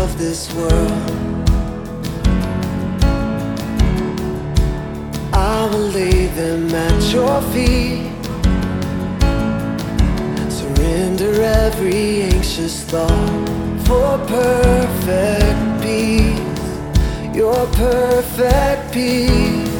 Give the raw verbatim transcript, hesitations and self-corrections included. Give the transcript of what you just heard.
of this world. I will lay them at your feet, surrender every anxious thought for perfect peace, your perfect peace.